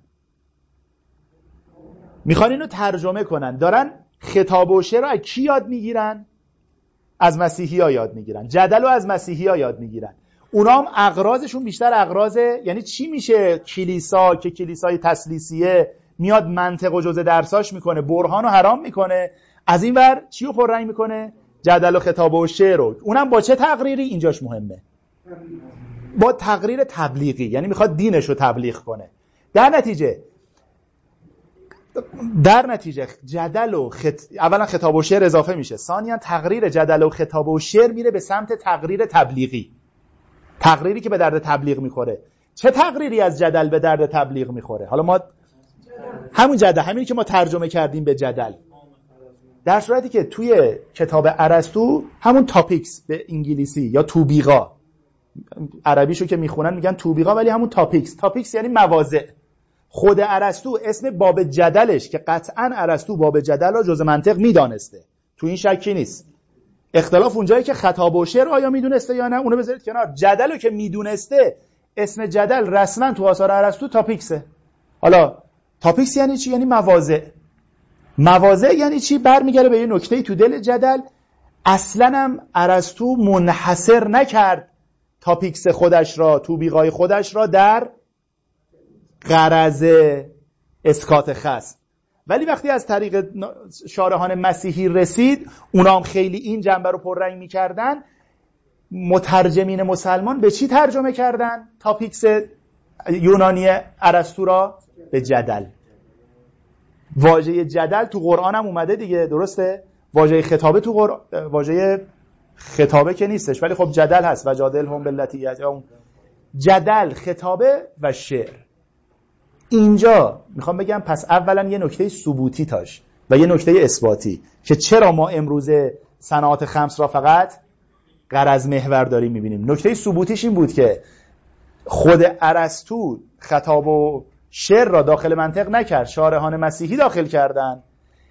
Speaker 2: میخوان اینو ترجمه کنن. دارن خطاب و شعر رو از کی یاد میگیرن؟ از مسیحی ها یاد میگیرن. جدل رو از مسیحی ها یاد میگیرن. اونا هم اغراضشون بیشتر اغراضه، یعنی چی میشه کلیسا که کلیسای تثلیثیه میاد منطق و جزء درساش میکنه، برهان رو حرام میکنه، از این ور چی رو پررنگ میکنه؟ جدل و خطاب و شعر رو. اونم با چه تقریری؟ اینجاش مهمه، با تقریر تبلیغی، یعنی میخواد دینش رو تبلیغ کنه. در نتیجه در نتیجه جدل و خط... اولا خطاب و شعر اضافه میشه، ثانیا تقریر جدل و خطاب و شعر میره به سمت تقریر تبلیغی، تقریری که به درد تبلیغ میخوره. چه تقریری از جدل به درد تبلیغ میخوره؟ حالا ما همون جدل، همین که ما ترجمه کردیم به جدل، در صورتی که توی کتاب ارسطو همون تاپیکس به انگلیسی یا توبیغا، عربیشو که میخونن میگن توبیغا، ولی همون تاپیکس، تاپیکس یعنی مواضع. خود ارسطو اسم باب جدلش که قطعاً ارسطو باب جدل را جز منطق میدانسته، تو این شکی نیست. اختلاف اونجایی که خطاب و شعر آیا میدونسته یا نه، اونو بذارید کنار. جدلو که میدونسته، اسم جدل رسما تو آثار ارسطو تاپیکسه. حالا تاپیکس یعنی چی؟ یعنی مواضع. مواضع یعنی چی؟ برمیگره به یه نکته‌ای تو دل جدل. اصلاً هم ارسطو منحصر نکرد تاپیکس خودش را، توبیغای خودش را در غرض اسکات خصم، ولی وقتی از طریق شارحان مسیحی رسید، اونا هم خیلی این جنبه رو پررنگ می‌کردن. مترجمین مسلمان به چی ترجمه کردن تاپیکس یونانی ارسطو را؟ به جدل. واژه جدل تو قرآن هم اومده دیگه، درسته؟ واژه خطابه تو قرآن، واژه خطابه که نیستش، ولی خب جدل هست، و جادل هم بالتی هی. جدل، خطابه و شعر. اینجا میخوام بگم پس اولا یه نکته ثبوتی تاش و یه نکته اثباتی که چرا ما امروزه صنعات خمس را فقط غرض محور داریم میبینیم. نکته ثبوتیش این بود که خود ارسطو خطاب و شعر را داخل منطق نکرد، شارحان مسیحی داخل کردن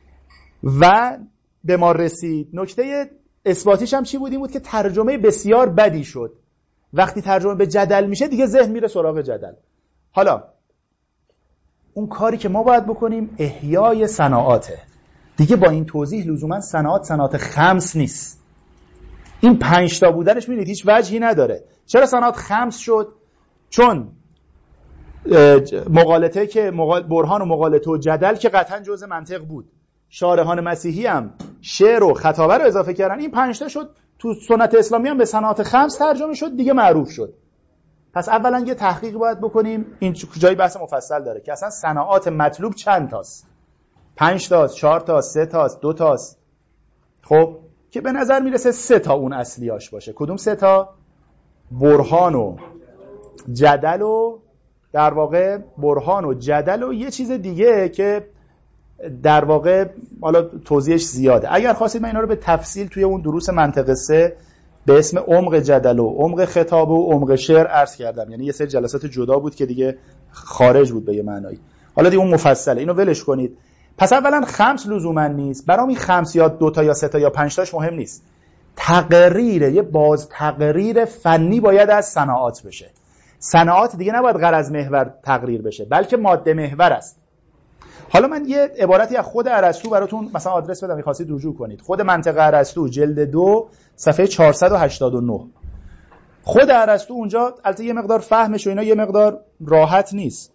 Speaker 2: و به ما رسید. نکته اثباتیش هم چی بود؟ این بود که ترجمه بسیار بدی شد. وقتی ترجمه به جدل میشه دیگه ذهن میره سراغ جدل. حالا اون کاری که ما باید بکنیم احیای صناعاته دیگه. با این توضیح لزوما صناعات صناعات خمس نیست. این پنج تا بودنش میدونید هیچ وجهی نداره. چرا صناعات خمس شد؟ چون مقالطه که مقال... برهان و مقالطه و جدل که قطعا جزء منطق بود، شارحان مسیحی هم شعر و خطابه رو اضافه کردن، این پنج تا شد تو سنت اسلامی هم به صناعات خمس ترجمه شد دیگه، معروف شد. پس اولا یه تحقیق باید بکنیم، این جای بحث مفصل داره که اصلا صناعات مطلوب چند تاست؟ پنج تاست، چهار تاست، سه تاست، دو تاست. خب که به نظر میرسه سه تا اون اصلیاش باشه. کدوم سه تا؟ برهان و جدل و در واقع برهان و جدل و یه چیز دیگه که در واقع حالا توضیحش زیاده. اگر خواستید من اینا رو به تفصیل توی اون دروس منطق سه به اسم عمق جدل و عمق خطاب و عمق شعر عرض کردم، یعنی یه سری جلسات جدا بود که دیگه خارج بود به یه معنایی. حالا دیگه اون مفصله، اینو ولش کنید. پس اولا خمس لزوما نیست، برام این خمس یا دو تا یا سه تا یا پنج تاش مهم نیست. تقریر، یه باز تقریر فنی باید از صناعات بشه. صناعات دیگه نباید غرض محور تقریر بشه، بلکه ماده محور است. حالا من یه عبارتی از خود ارسطو براتون مثلا آدرس بدم، می‌خواستید رجوع کنید. خود منطق ارسطو جلد دو صفحه چهارصد و هشتاد و نه. خود ارسطو اونجا البته یه مقدار فهمش و اینا یه مقدار راحت نیست.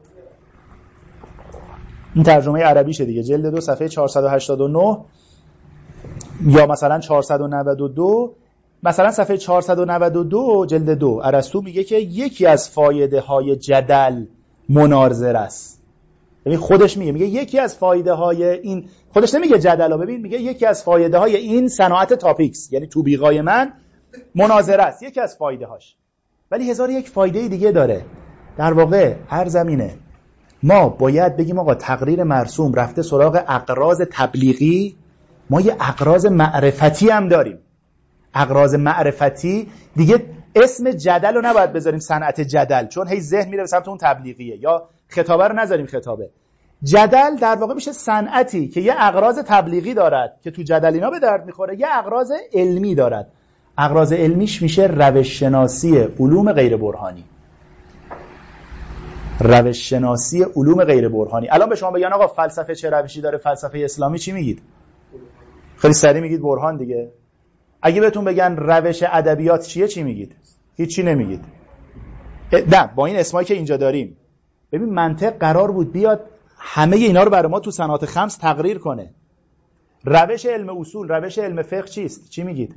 Speaker 2: این ترجمه عربیشه دیگه، جلد دو صفحه چهارصد و هشتاد و نه یا مثلا چهارصد و نود و دو. مثلا صفحه چهارصد و نود و دو جلد دو ارسطو میگه که یکی از فایده های جدل مناظره است. یعنی خودش میگه میگه یکی از فایده های این، خودش نمیگه جدلا، ببین میگه یکی از فایده های این صناعت تاپیکس یعنی توبیغای من مناظره است، یکی از فایده هاش. ولی هزار یک فایده دیگه داره. در واقع هر زمینه ما باید بگیم آقا تقریر مرسوم رفته سراغ اغراض تبلیغی، ما یه اغراض معرفتی هم داریم. اغراض معرفتی دیگه اسم جدل رو نباید بذاریم صنعت جدل، چون هی ذهن میره به سمت اون تبلیغیه، یا خطابه رو نذاریم خطابه. جدل در واقع میشه صنعتی که یه اغراض تبلیغی دارد که تو جدل اینا به درد میخوره، یه اغراض علمی دارد. اغراض علمیش میشه روش شناسی علوم غیر برهانی. روش شناسی علوم غیر برهانی. الان به شما بگن آقا فلسفه چه روشی داره، فلسفه اسلامی، چی میگید؟ خیلی سریع میگید برهان دیگه. اگه بهتون بگن روش ادبیات چیه، چی میگید؟ هیچی نمیگید. نه، با این اسمایی که اینجا داریم. ببین منطق قرار بود بیاد همه اینا رو برای ما تو صنعات خمس تقریر کنه. روش علم اصول، روش علم فقه چیست؟ چی میگید؟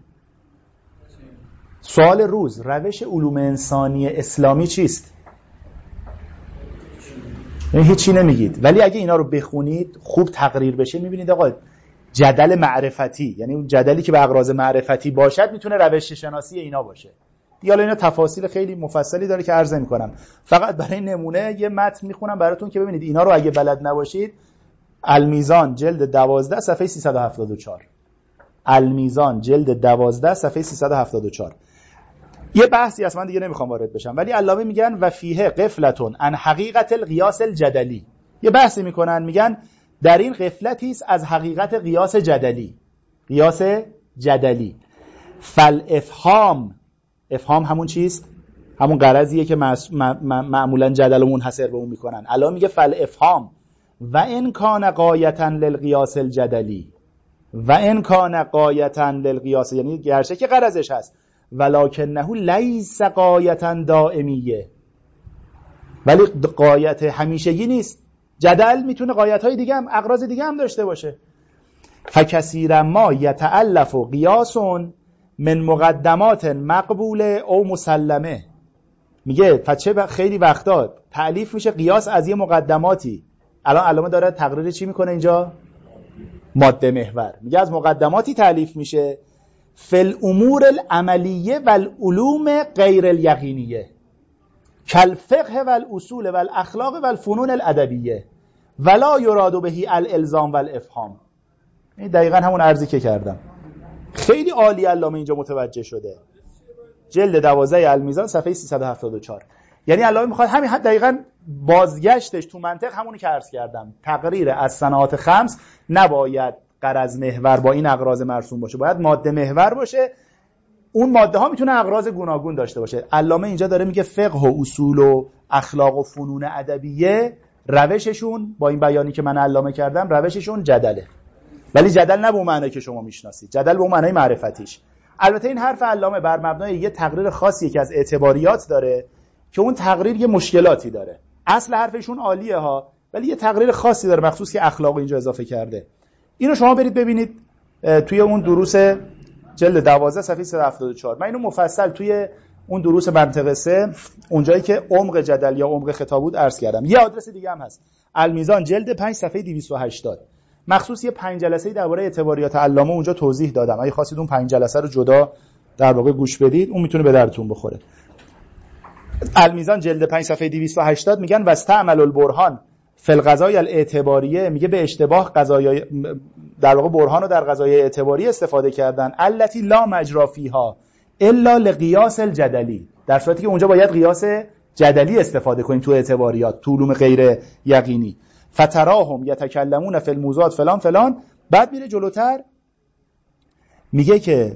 Speaker 2: سوال روز، روش علوم انسانی اسلامی چیست؟ یعنی هیچی نمیگید، ولی اگه اینا رو بخونید خوب تقریر بشه میبینید آقا جدل معرفتی، یعنی اون جدلی که به اغراض معرفتی باشد میتونه روش شناسی اینا باشه. حالا اینا تفاصیل خیلی مفصلی داره که عرض میکنم، فقط برای نمونه یه متن میخونم براتون که ببینید اینا رو اگه بلد نباشید. المیزان جلد دوازده صفحه سیصد و هفتاد و چهار. المیزان جلد دوازده صفحه سیصد و هفتاد و چهار. یه بحثی اصلا دیگه نمیخوام وارد بشم، ولی علامه میگن و فیه غفلتون عن حقیقت القیاس الجدلی. یه بحثی میکنن میگن در این غفلتی است از حقیقت قیاس جدلی. قیاس جدلی. فل افهام، افهام همون چیست؟ همون غرضیه که معمولا جدل و منحصر به اون میکنن. علامه میگه فل افهام و ان کان غایتا للقیاس الجدلی، و ان کان غایتا للقیاس، یعنی گرچه که غرضش هست، ولکنه لیس غایتا دائمیه، ولی غایت همیشگی نیست. جدل میتونه غایت‌های دیگه هم، اغراض دیگه هم داشته باشه. فکثیرا ما یتألف قیاس من مقدمات مقبوله او مسلمه. میگه فچه خیلی وقتا تألیف میشه قیاس از یه مقدماتی. الان علامه داره تقریر چی میکنه اینجا؟ ماده محور. میگه از مقدماتی تألیف میشه فل امور العملیه و العلوم غیر الیقینیه کالفقه و الاصول و الاخلاق و الفنون الادبیه ولا یراد بهی الالزام و الافهام. این دقیقاً همون عرضی که کردم. خیلی عالی علامه اینجا متوجه شده. جلد دوازده المیزان صفحه سیصد و هفتاد و چهار. یعنی علامه میخواد همین دقیقاً بازگشتش تو منطق همونی که عرض کردم. تقریر از صناعات خمس نباید غرض محور با این اغراض مرسوم باشه، باید ماده محور باشه. اون ماده ها میتونه اغراض گوناگون داشته باشه. علامه اینجا داره میگه فقه و اصول و اخلاق و فنون ادبیه روششون با این بیانی که من علامه کردم روششون جدله، ولی جدل نه به اون معنی که شما میشناسید، جدل به اون معنی معرفتیش. البته این حرف علامه بر مبنای یه تقریر خاصی که از اعتباریات داره که اون تقریر یه مشکلاتی داره. اصل حرفشون عالیه ها، ولی یه تقریر خاصی داره مخصوص که اخلاق اینجا اضافه کرده. اینو شما برید ببینید توی اون دروس جلد دوازده صفحه صد و هفتاد و چهار. من اینو مفصل توی اون دروس منطقه سه اونجایی که عمق جدل یا عمق خطاب بود عرض کردم. یه آدرس دیگه هم هست، المیزان جلد پنج صفحه دویست و هشتاد. مخصوص یه پنج جلسه‌ای درباره اعتباریات علامه اونجا توضیح دادم. اگه خواستید اون پنج جلسه رو جدا در واقع گوش بدید اون میتونه به درتون بخوره. المیزان جلد پنج صفحه دویست و هشتاد میگن واستعمل البرهان فی القضایا الاعتباریه، میگه به اشتباه قضایای در واقع برهان رو در قضایای اعتباری استفاده کردن. التی لا مجرا فیها الا لقیاس الجدلی، در صورتی که اونجا باید قیاس جدلی استفاده کنیم تو اعتباریات، تو علوم غیر یقینی. فتراهم یتکلمون فی الموضوعات فلان فلان. بعد میره جلوتر میگه که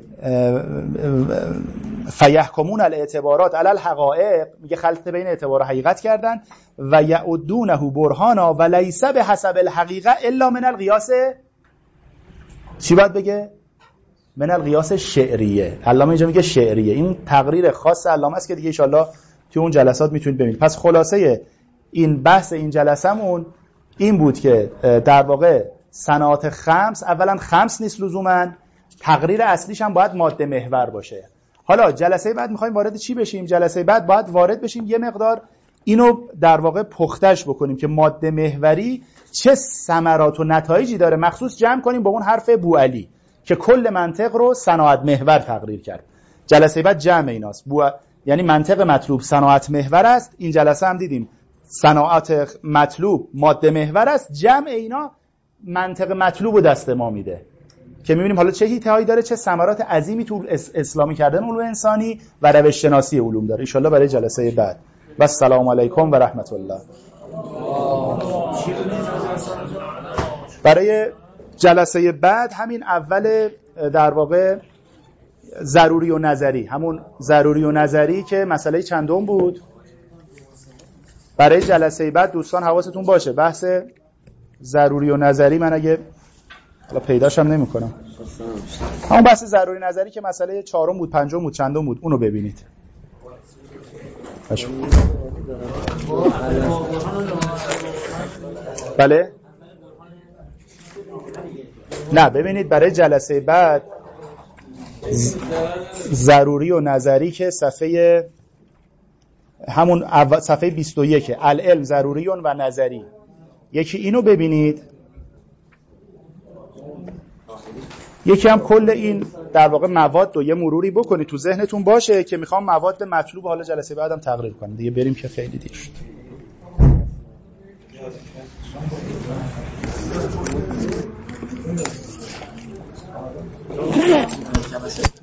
Speaker 2: فیحکمون الاعتبارات علی الحقائق، میگه خلط بین اعتبار و حقیقت کردن و یعدونه برهانا و لیس بحسب الحقیقه الا من القیاس. چی باید بگه؟ من القیاس شعریه. علامه اینجا میگه شعریه. این تقریر خاص علامه است که دیگه ان شاءالله تو اون جلسات میتونید ببینید. پس خلاصه این بحث این جلسمون این بود که در واقع صناعات خمس اولا خمس نیست لزوما، تقریر اصلیش هم باید ماده محور باشه. حالا جلسه بعد میخوایم وارد چی بشیم؟ جلسه بعد باید وارد بشیم یه مقدار اینو در واقع پختش بکنیم که ماده محوری چه ثمرات و نتایجی داره، مخصوص جمع کنیم با اون حرف بوعلی که کل منطق رو صناعت محور تقریر کرد. جلسه بعد جمع ایناست. بو... یعنی منطق مطلوب صناعت محور است. این جلسه هم دیدیم صناعت مطلوب ماده محور است. جمع اینا منطق مطلوب رو دست ما میده که میبینیم حالا چه حیطه‌هایی داره، چه ثمرات عظیمی تو اسلامی کردن علوم انسانی و روش شناسی علوم داره. ان شاءالله برای جلسه بعد. و السلام علیکم و رحمت الله. برای جلسه بعد همین اول در واقع ضروری و نظری، همون ضروری و نظری که مسئله چندم بود. برای جلسه بعد دوستان حواستون باشه بحث ضروری و نظری، من اگه حالا پیداش هم نمی کنم، همون بحث ضروری نظری که مسئله چهارم بود پنجم بود چندم بود اونو ببینید. بله نه ببینید برای جلسه بعد ضروری و نظری که صفحه همون اول صفحه بیست و یک العلم ضروریون و نظری. یکی اینو ببینید، یکی هم کل این در واقع مواد رو یه مروری بکنید تو ذهنتون باشه که میخوام مواد مطلوب حالا جلسه بعدم تقریر کنم دیگه، بریم که خیلی دیر شد.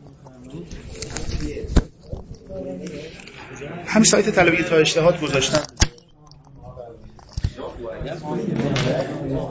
Speaker 2: همین سایت طلبی تا اجتهاد گذاشتم.